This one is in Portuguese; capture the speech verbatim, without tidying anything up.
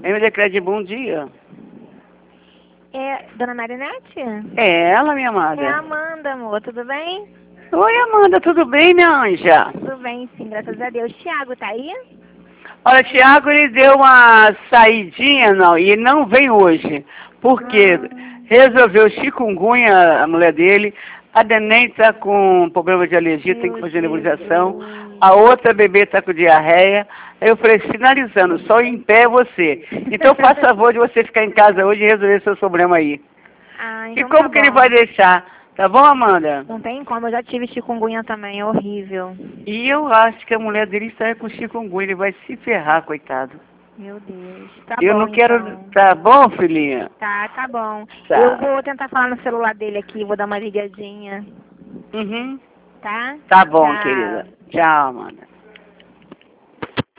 M D Crédito, bom dia. É, dona Marinete? É ela, minha amada. É a Amanda, amor, tudo bem? Oi, Amanda, tudo bem, minha anja? Tudo bem, sim, graças a Deus. Tiago, tá aí? Olha, Tiago, ele deu uma saidinha, não, e ele não vem hoje, porque Ah. resolveu chikungunya, a mulher dele, a Neném tá com problema de alergia, tem que Meu fazer Jesus. nebulização, a outra bebê tá com diarreia, aí eu falei, finalizando, só em pé é você. Então faça favor de você ficar em casa hoje e resolver seu problema aí. Ah, E então como tá que ele bom. vai deixar? Tá bom, Amanda? Não tem como, eu já tive chikungunya também, é horrível. E eu acho que a mulher dele está com chikungunya, ele vai se ferrar, coitado. Meu Deus. Tá Eu bom, não quero... então. Tá bom, filhinha? Tá, tá bom. Tá. Eu vou tentar falar no celular dele aqui, vou dar uma ligadinha. Uhum. Tá? Tá bom, Tchau. querida. Tchau, Amanda.